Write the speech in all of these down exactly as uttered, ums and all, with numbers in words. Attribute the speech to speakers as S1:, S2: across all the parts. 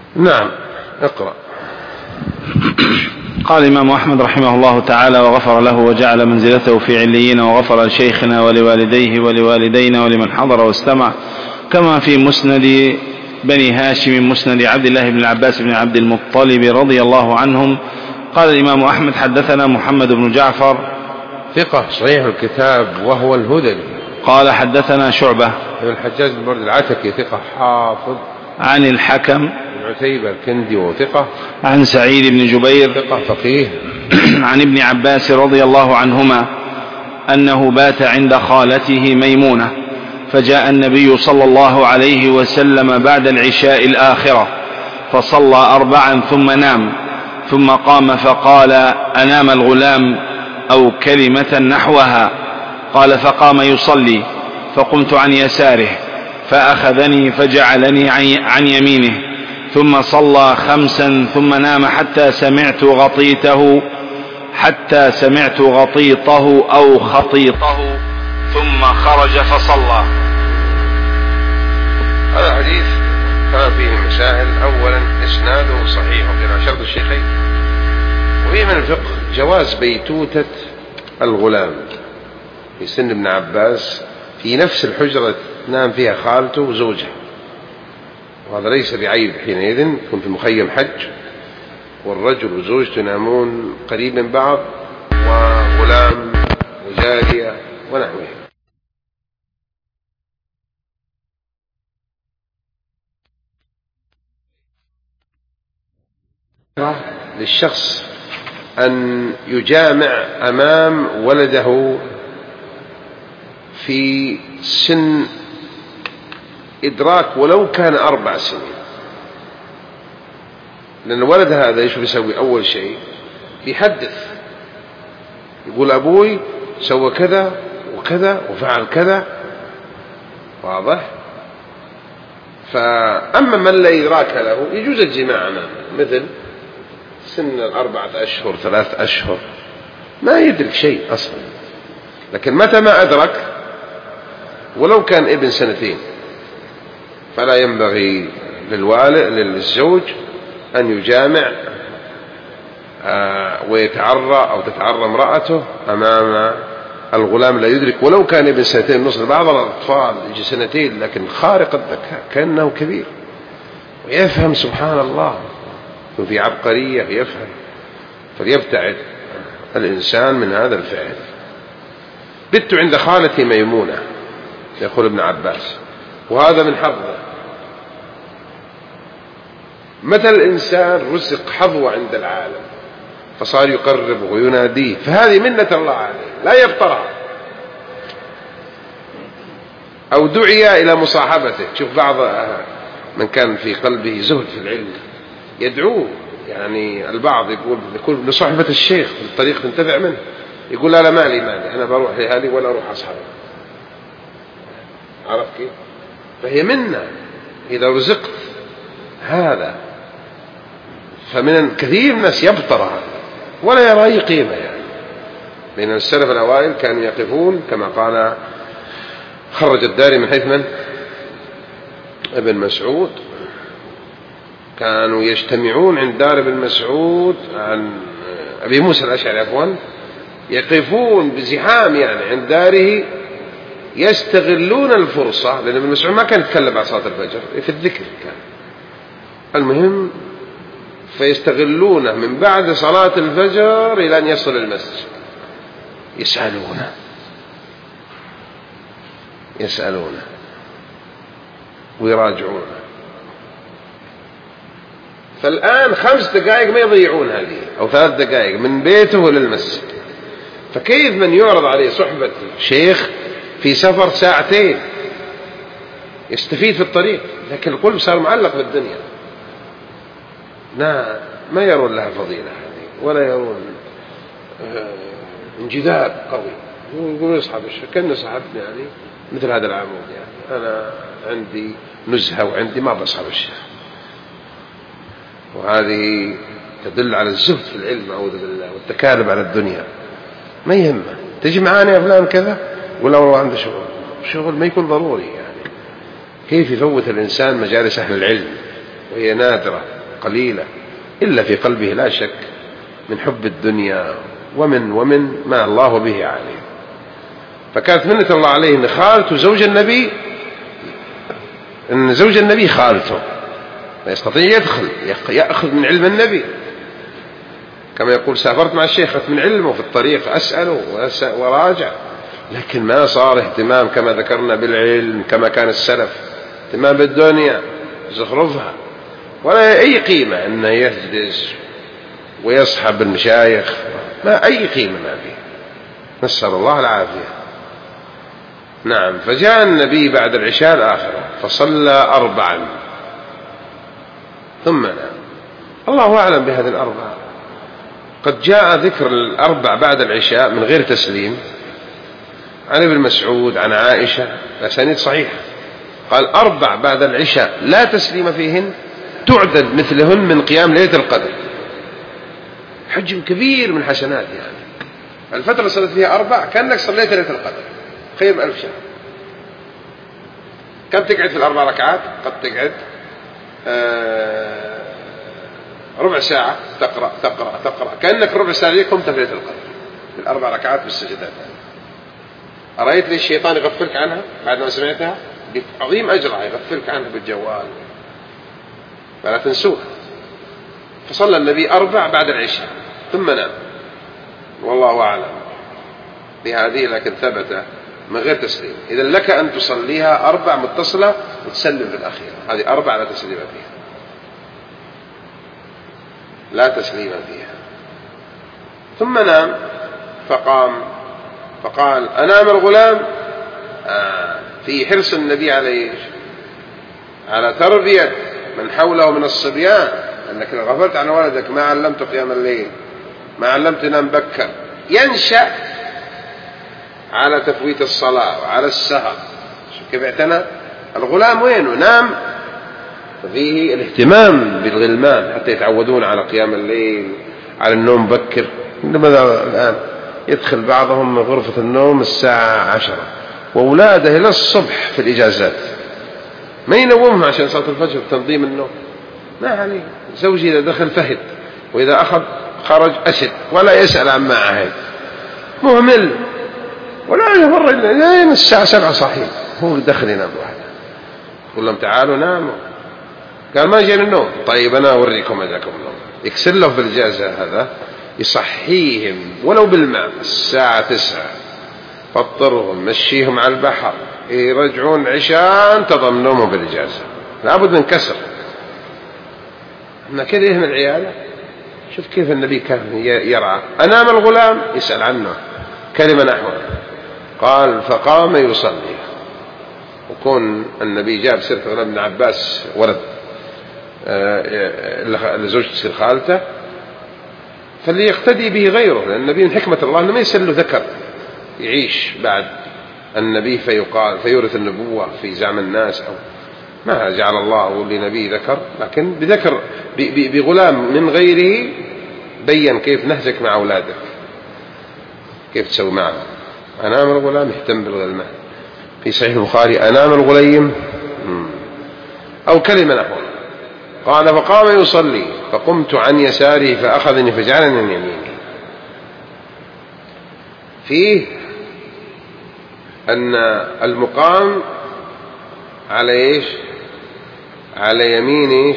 S1: نعم اقرأ.
S2: قال الإمام أحمد رحمه الله تعالى وغفر له وجعل منزلته في عليين وغفر لشيخنا ولوالديه ولوالدينا ولمن حضر واستمع، كما في مسند بني هاشم مسند عبد الله بن العباس بن عبد المطلب رضي الله عنهم. قال الإمام أحمد حدثنا محمد بن جعفر
S1: ثقة صحيح الكتاب وهو الهذلي.
S2: قال حدثنا شعبة
S1: ابن الحجاج بن برد العتكي ثقة حافظ.
S2: عن الحكم
S1: بن عتيبة الكندي وثقة.
S2: عن سعيد بن جبير
S1: ثقة فقيه.
S2: عن ابن عباس رضي الله عنهما أنه بات عند خالته ميمونة، فجاء النبي صلى الله عليه وسلم بعد العشاء الآخرة فصلى أربعا ثم نام، ثم قام فقال: أنام الغلام أو كلمة نحوها؟ قال: فقام يصلي، فقمت عن يساره فأخذني فجعلني عن يمينه، ثم صلى خمسا ثم نام حتى سمعت غطيته حتى سمعت غطيطه أو خطيطه ثم خرج فصلى.
S1: هذا الحديث كان فيه مسائل. أولا إسناده صحيح وفي شرط الشيخين، وفيه من الفقه جواز بيتوتة الغلام في سن ابن عباس في نفس الحجرة نام فيها خالته وزوجها، وهذا ليس بعيب حينئذ يكون في مخيم حج والرجل وزوجته ينامون قريب من بعض وغلام وجارية ونحوه. للشخص أن يجامع أمام ولده في سن إدراك ولو كان أربع سنين، لأن الولد هذا إيش بيسوي؟ أول شيء بيحدث، يقول أبوي سوى كذا وكذا وفعل كذا، واضح؟ فأما من لا إدراك له يجوز الجماع أمامه، مثل سن الأربعة أشهر ثلاث أشهر ما يدرك شيء أصلا، لكن متى ما أدرك ولو كان ابن سنتين فلا ينبغي للوالد للزوج أن يجامع ويتعرى أو تتعرى امرأته أمام الغلام لا يدرك ولو كان ابن سنتين ونصف. بعض الأطفال يجي سنتين لكن خارق الذكاء كأنه كبير ويفهم سبحان الله وفي عبقرية يفهم، فليبتعد الإنسان من هذا الفعل. بت عند خالتي ميمونة يقول ابن عباس، وهذا من حظه. مثل الإنسان رزق حظوة عند العالم فصار يقرب ويناديه، فهذه منة الله عليه لا يبطرها، أو دعي إلى مصاحبته. شوف بعض من كان في قلبه زهد في العلم يدعوه، يعني البعض يقول يكون لصحبة الشيخ في الطريق تنتفع منه، يقول لا لا مالي مالي أنا بروح لهالي ولا أروح أصحابي. عرف كيف؟ فهي منا إذا رزقت هذا، فمن كثير من الناس يبطر هذا ولا يرى أي قيمة. يعني بين السلف الأوائل كانوا يقفون كما قال خرج الداري من حيث من؟ ابن مسعود، كانوا يجتمعون عند دار ابن مسعود عن أبي موسى الأشعري عفوا، يقفون بزحام يعني عند داره يستغلون الفرصة، لأن ابن مسعود ما كان يتكلم بعد صلاة الفجر في الذكر كان المهم، فيستغلونه من بعد صلاة الفجر إلى أن يصل المسجد يسألونه يسألونه ويراجعونه. فالآن خمس دقائق ما يضيعون هذه أو ثلاث دقائق من بيته للمسجد، فكيف من يعرض عليه صحبة شيخ في سفر ساعتين يستفيد في الطريق، لكن القلب صار معلق بالدنيا، لا ما يرون لها فضيلة هذه ولا يرون انجذاب قوي. يقولون يصحب الشيخ كأنه صاحبني يعني مثل هذا العمود، يعني أنا عندي نزهة وعندي ما بصحب الشيخ، وهذه تدل على الزهد في العلم أعوذ بالله والتكالب على الدنيا. ما يهمه تجي معاني يا فلان كذا ولا والله عنده شغل، شغل ما يكون ضروري. يعني كيف يفوت الإنسان مجالس أهل العلم وهي نادرة قليلة، إلا في قلبه لا شك من حب الدنيا ومن ومن ما الله به عليه. فكانت منة الله عليه أن خالته زوج النبي، أن زوج النبي خالته لا يستطيع يدخل يأخذ من علم النبي، كما يقول سافرت مع الشيخ من علمه في الطريق أسأله وراجع، لكن ما صار اهتمام كما ذكرنا بالعلم كما كان السلف، اهتمام بالدنيا زخرفها، ولا أي قيمة أنه يجلس ويصحب المشايخ، ما أي قيمة ما فيه، نسأل الله العافية. نعم. فجاء النبي بعد العشاء الآخرة فصلى أربعا ثم نام. الله أعلم بهذه الأربعة، قد جاء ذكر الأربع بعد العشاء من غير تسليم عن ابن مسعود عن عائشة بأسانيد صحيحة، قال أربع بعد العشاء لا تسليم فيهن تعدد مثلهن من قيام ليلة القدر، حجم كبير من حسنات. يعني الفترة اللي صليت فيها أربع كأنك صليت ليلة القدر خير من ألف شهر. كم تقعد في الأربع ركعات؟ قد تقعد آه ربع ساعة تقرأ تقرأ تقرأ كأنك ربع ساعة قمت في ليلة القدر في الأربع ركعات بالسجدات. أرأيت لي الشيطان يغفلك عنها بعد ما سمعتها؟ عظيم أجرها يغفلك عنها بالجوال، فلا تنسوها. فصلى النبي أربع بعد العشاء ثم نام، والله أعلم بهذه، لكن ثبت من غير تسليم. إذا لك أن تصليها أربع متصلة وتسلم في الأخيرة، هذه أربع لا تسليم فيها، لا تسليم فيها. ثم نام فقام فقال أنام الغلام. آه في حرص النبي عليه على تربية من حوله من الصبيان، أنك لو غفلت عن ولدك ما علمت قيام الليل، ما علمت نام بكر، ينشأ على تفويت الصلاة وعلى السهر. كيف اعتنى الغلام؟ وينه نام؟ فيه الاهتمام بالغلمان حتى يتعودون على قيام الليل، على النوم بكر. لماذا الآن يدخل بعضهم من غرفة النوم الساعة عشرة وأولاده إلى الصبح في الإجازات، ما ينومهم عشان صلاة الفجر تنظيم النوم، ما عليه. زوجي إذا دخل فهد، وإذا أخذ خرج أسد، ولا يسأل عما عهد، مهمل، ولا يمر إلا الساعة سبعة صحيح هو دخل ينام واحد. قل لهم تعالوا ناموا، قال ما جاء النوم. طيب أنا أوريكم أجاكم النوم. يكسر له في الجازة هذا، يصحيهم ولو بالماء الساعة تسعة، فطرهم مشيهم على البحر، يرجعون عشاء انتظم نومهم بالإجازة، لابد من كسر. احنا كده يهم العيالة. شوف كيف النبي كان يرعى. أنام الغلام يسأل عنه كلمة نحوه، قال فقام يصلي. وكون النبي جاب سيرة غلام بن عباس ولد لزوجة سير خالته، فاللي يقتدي به غيره، لأن النبي من حكمة الله أنه ما يسأل له ذكر يعيش بعد النبي فيقال فيورث النبوة في زعم الناس، أو ما جعل الله لنبي ذكر، لكن بذكر بغلام من غيره بين كيف نهجك مع أولادك، كيف تسوي معه. أنام الغلام يهتم بالغلمان. في صحيح البخاري أنام الغليم أو كلمة نحو. قال فقام يصلي فقمت عن يساره فأخذني فجعلني عن يمينه. فيه أن المقام على إيش؟ على يمين إيش؟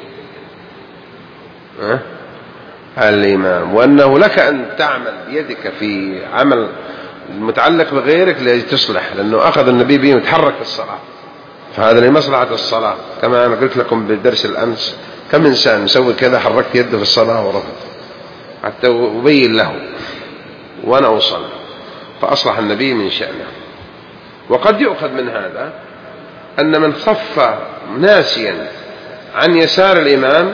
S1: أه؟ على الإمام، وأنه لك أن تعمل بيدك في عمل متعلق بغيرك لتصلح، لأنه أخذ النبي به يتحرك في الصلاة، فهذا لمصلحة الصلاة. كما أنا قلت لكم بالدرس الأمس، كم إنسان مسوي كذا حركت يده في الصلاة ورفض حتى أبين له وأنا أوصل، فأصلح النبي من شأنه. وقد يؤخذ من هذا أن من صف ناسيا عن يسار الإمام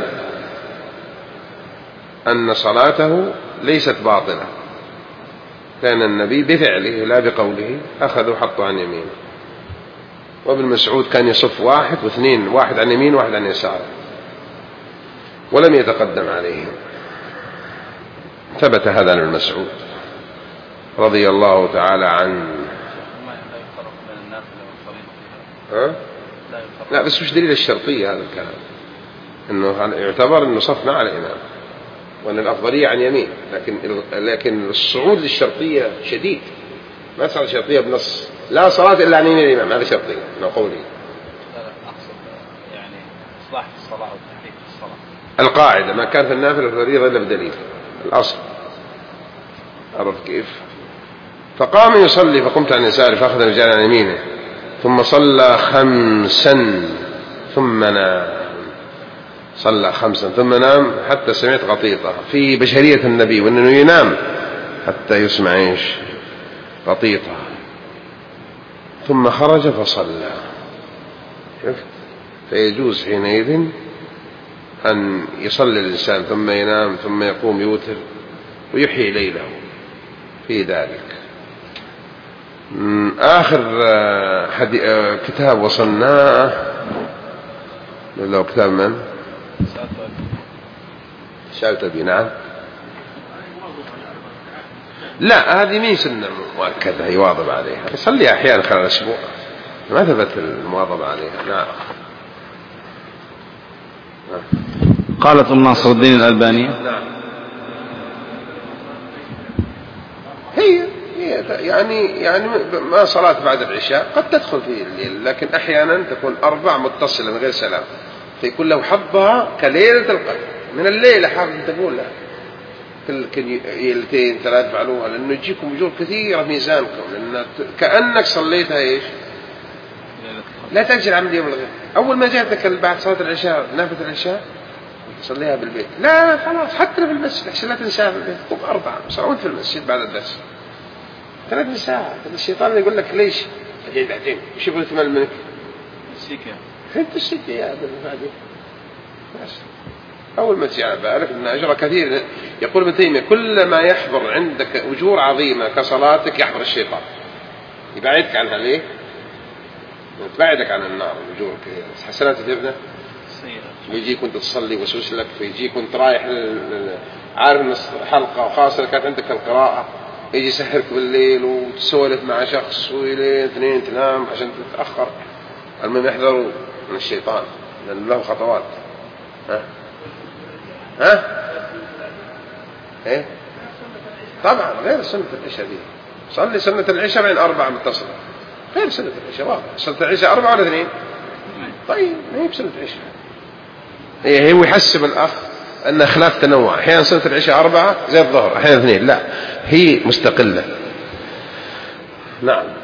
S1: أن صلاته ليست باطلة، كان النبي بفعله لا بقوله أخذ وحطوا عن يمينه. وابن مسعود كان يصف واحد واثنين، واحد عن يمين واحد عن يسار، ولم يتقدم عليهم. ثبت هذا عن ابن مسعود رضي الله تعالى عنه. ها؟ لا بس مش دليل الشرطية هذا الكلام، إنه يعتبر إنه صف مع الإمام وأن الأفضلية عن يمين، لكن لكن الصعود للشرطية شديد، ما صار شرطية بنص لا صلاة إلا عن يمين الإمام، هذا شرطية من قولي.
S2: أقصد يعني إصلاح الصلاة وتحريك الصلاة.
S1: القاعدة ما كان في النافلة الفريضة إلا بدليل الأصل. عرفت كيف؟ فقام يصلي فقمت عن يساره فأخذ الرجال عن يمينه ثم صلى خمسا ثم نام. صلى خمسا ثم نام حتى سمعت غطيطة في بشرية النبي وأنه ينام حتى يسمع إيش غطيطة، ثم خرج فصلى. شفت؟ فيجوز حينئذ أن يصلي الإنسان ثم ينام ثم يقوم يوتر ويحيي ليله في ذلك. آخر كتاب وصلناه لو كتاب من؟ شاوتبي. نعم. لا هذه مين سنة مؤكدة يواظب عليها، يصلي أحيانا خلال الأسبوع، ما ثبت المواظبة عليها. نعم.
S2: قالت أم ناصر الدين الألباني
S1: نعم. هي هي يعني يعني ما صلاة بعد العشاء قد تدخل في الليل، لكن أحيانا تكون أربع متصلة من غير سلام، فيكون له حظها كليلة القدر من الليلة، حافظ تقول له كل ليلتين ثلاث فعلوها، لأنه يجيكم أجور كثيرة في ميزانكم، لأن كأنك صليتها إيش لا تأجل عمل يوم الغد. أول ما جاتك بعد صلاة العشاء نافلة العشاء صليها بالبيت، لا خلاص حتى في المسجد عشان لا تنساها في البيت، قم أربعة صلوات في المسجد بعد الدرس ثلاث ساعات. الشيطان يقول لك ليش بعدين بعدين وش يبغى يتمل منك؟
S2: السكة
S1: انت السكة يا ابن بعدين بس. أول ما تجي على بالك أن أجر كثير. يقول ابن تيمية كل ما يحضر عندك أجور عظيمة كصلاتك يحضر الشيطان يبعدك عنها. ليه؟ تبعدك عن النار. الأجور كثير حسنات تبنى ويجيك وانت تصلي وسوس لك، فيجيك وانت رايح عارف ان حلقة وخاصة كانت عندك القراءة، يجي يسهرك بالليل وتسولف مع شخص ولين اثنين تنام عشان تتأخر. المهم يحذروا من الشيطان لأن له خطوات. ها ها ايه طبعا غير سنة العشاء دي. صلي سنة العشاء بين أربعة متصلة غير سنة العشاء. واضح سنة العشاء أربعة ولا اثنين؟ طيب ما هي بسنة العشاء. هي هو يحسب الأخ أن خلاف تنوع، أحيانا سنة العشاء أربعة زي الظهر، أحيانا اثنين، لا هي مستقلة. نعم.